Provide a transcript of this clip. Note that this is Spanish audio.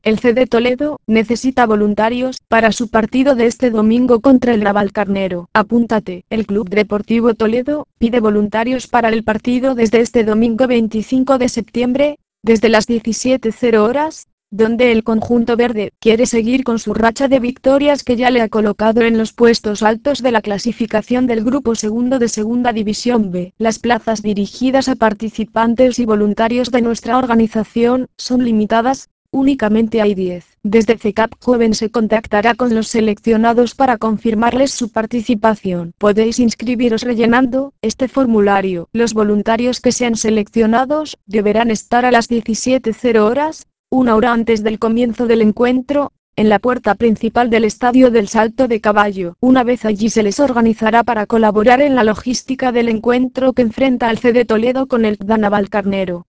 El CD Toledo necesita voluntarios para su partido de este domingo contra el Navalcarnero. Apúntate. El Club Deportivo Toledo pide voluntarios para el partido desde este domingo 25 de septiembre, desde las 17:00 horas, donde el conjunto verde quiere seguir con su racha de victorias que ya le ha colocado en los puestos altos de la clasificación del grupo segundo de Segunda División B. Las plazas dirigidas a participantes y voluntarios de nuestra organización son limitadas. Únicamente hay 10. Desde CECAP Joven se contactará con los seleccionados para confirmarles su participación. Podéis inscribiros rellenando este formulario. Los voluntarios que sean seleccionados deberán estar a las 17:00 horas, una hora antes del comienzo del encuentro, en la puerta principal del Estadio del Salto de Caballo. Una vez allí se les organizará para colaborar en la logística del encuentro que enfrenta al CD Toledo con el Navalcarnero.